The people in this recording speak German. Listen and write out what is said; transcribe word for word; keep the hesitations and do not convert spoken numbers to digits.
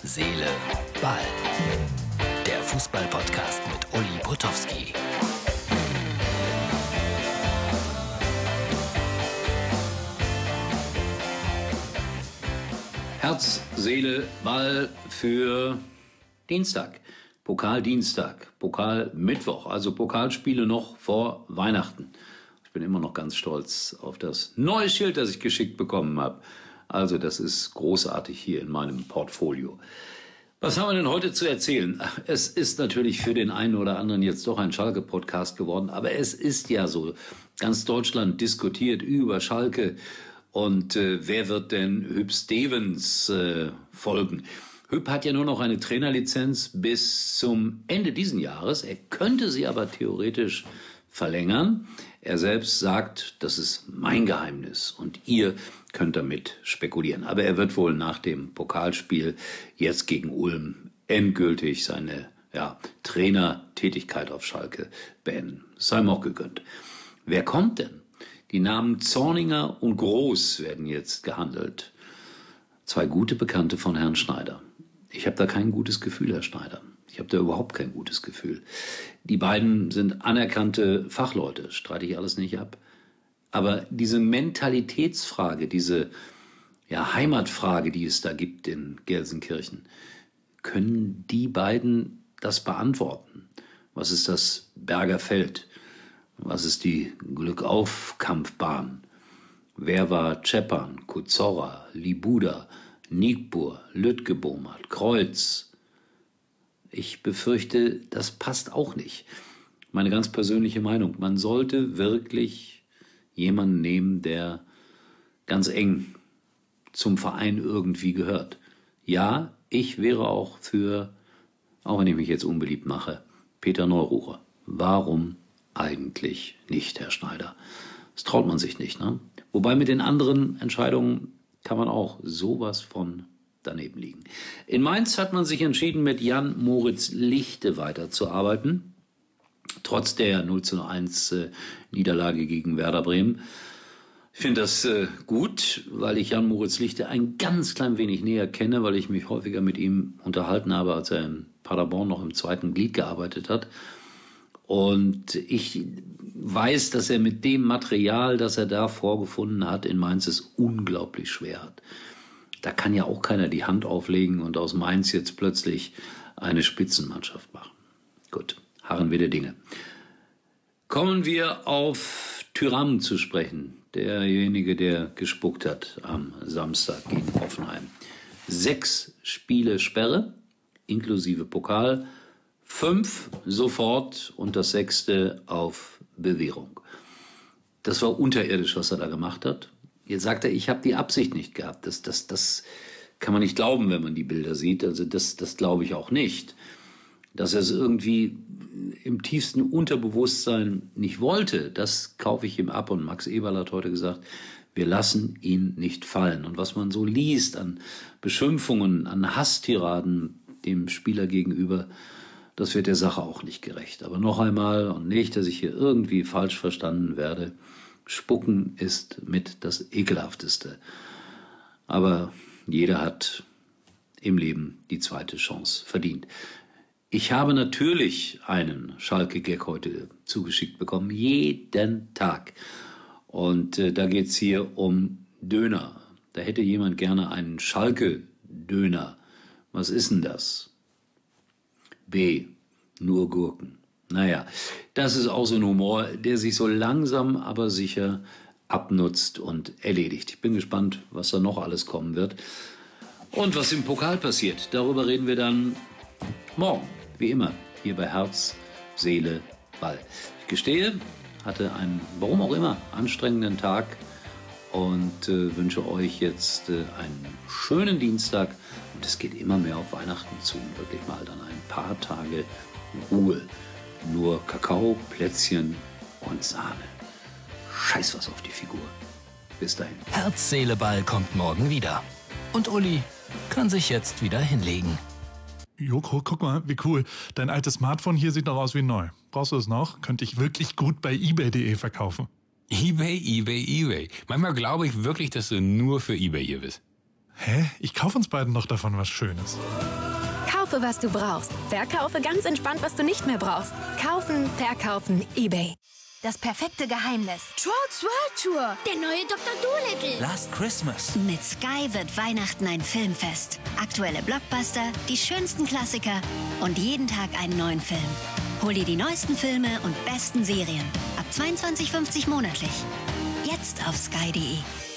Seele, Ball. Der Fußball-Podcast mit Uli Potowski. Herz, Seele, Ball für Dienstag. Pokaldienstag, Pokalmittwoch, also Pokalspiele noch vor Weihnachten. Ich bin immer noch ganz stolz auf das neue Schild, das ich geschickt bekommen habe. Also das ist großartig hier in meinem Portfolio. Was haben wir denn heute zu erzählen? Es ist natürlich für den einen oder anderen jetzt doch ein Schalke-Podcast geworden, aber es ist ja so, ganz Deutschland diskutiert über Schalke und äh, wer wird denn Hüb Stevens äh, folgen? Hüb hat ja nur noch eine Trainerlizenz bis zum Ende diesen Jahres. Er könnte sie aber theoretisch verlängern. Er selbst sagt, das ist mein Geheimnis und ihr könnt damit spekulieren. Aber er wird wohl nach dem Pokalspiel jetzt gegen Ulm endgültig seine ja, Trainertätigkeit auf Schalke beenden. Sei ihm auch gegönnt. Wer kommt denn? Die Namen Zorniger und Groß werden jetzt gehandelt. Zwei gute Bekannte von Herrn Schneider. Ich habe da kein gutes Gefühl, Herr Schneider. Ich habe da überhaupt kein gutes Gefühl. Die beiden sind anerkannte Fachleute, streite ich alles nicht ab. Aber diese Mentalitätsfrage, diese ja, Heimatfrage, die es da gibt in Gelsenkirchen, können die beiden das beantworten? Was ist das Berger Feld? Was ist die Glückauf-Kampfbahn? Wer war Czepan, Kuzorra, Libuda, Nigbur, Lütgebomat, Kreuz? Ich befürchte, das passt auch nicht. Meine ganz persönliche Meinung. Man sollte wirklich jemanden nehmen, der ganz eng zum Verein irgendwie gehört. Ja, ich wäre auch für, auch wenn ich mich jetzt unbeliebt mache, Peter Neururer. Warum eigentlich nicht, Herr Schneider? Das traut man sich nicht, ne? Wobei mit den anderen Entscheidungen kann man auch sowas von daneben liegen. In Mainz hat man sich entschieden, mit Jan Moritz Lichte weiterzuarbeiten. Trotz der null zu eins äh, Niederlage gegen Werder Bremen. Ich finde das äh, gut, weil ich Jan Moritz Lichte ein ganz klein wenig näher kenne, weil ich mich häufiger mit ihm unterhalten habe, als er in Paderborn noch im zweiten Glied gearbeitet hat. Und ich weiß, dass er mit dem Material, das er da vorgefunden hat, in Mainz es unglaublich schwer hat. Da kann ja auch keiner die Hand auflegen und aus Mainz jetzt plötzlich eine Spitzenmannschaft machen. Gut, harren wir der Dinge. Kommen wir auf Thuram zu sprechen. Derjenige, der gespuckt hat am Samstag gegen Hoffenheim. Sechs Spiele Sperre, inklusive Pokal. Fünf sofort und das sechste auf Bewährung. Das war unterirdisch, was er da gemacht hat. Jetzt sagt er, ich habe die Absicht nicht gehabt. Das, das, das kann man nicht glauben, wenn man die Bilder sieht. Also das, das glaube ich auch nicht. Dass er es irgendwie im tiefsten Unterbewusstsein nicht wollte, das kaufe ich ihm ab. Und Max Eberl hat heute gesagt, wir lassen ihn nicht fallen. Und was man so liest an Beschimpfungen, an Hasstiraden dem Spieler gegenüber, das wird der Sache auch nicht gerecht. Aber noch einmal, und nicht, dass ich hier irgendwie falsch verstanden werde, Spucken ist mit das Ekelhafteste. Aber jeder hat im Leben die zweite Chance verdient. Ich habe natürlich einen Schalke-Gag heute zugeschickt bekommen, jeden Tag. Und äh, da geht's hier um Döner. Da hätte jemand gerne einen Schalke-Döner. Was ist denn das? B. Nur Gurken. Naja, das ist auch so ein Humor, der sich so langsam, aber sicher abnutzt und erledigt. Ich bin gespannt, was da noch alles kommen wird. Und was im Pokal passiert, darüber reden wir dann morgen, wie immer, hier bei Herz, Seele, Ball. Ich gestehe, hatte einen, warum auch immer, anstrengenden Tag und äh, wünsche euch jetzt äh, einen schönen Dienstag. Und es geht immer mehr auf Weihnachten zu. Wirklich mal dann ein paar Tage Ruhe. Nur Kakao, Plätzchen und Sahne. Scheiß was auf die Figur. Bis dahin. Herz, Seele, Ball kommt morgen wieder. Und Uli kann sich jetzt wieder hinlegen. Joko, guck mal, wie cool. Dein altes Smartphone hier sieht doch aus wie neu. Brauchst du es noch? Könnte ich wirklich gut bei ebay punkt de verkaufen. eBay, eBay, eBay. Manchmal glaube ich wirklich, dass du nur für eBay hier bist. Hä? Ich kaufe uns beiden doch davon was Schönes. Kaufe, was du brauchst. Verkaufe ganz entspannt, was du nicht mehr brauchst. Kaufen, verkaufen, eBay. Das perfekte Geheimnis. Trolls World Tour. Der neue Doktor Dolittle. Last Christmas. Mit Sky wird Weihnachten ein Filmfest. Aktuelle Blockbuster, die schönsten Klassiker und jeden Tag einen neuen Film. Hol dir die neuesten Filme und besten Serien. Ab zweiundzwanzig fünfzig monatlich. Jetzt auf sky punkt de.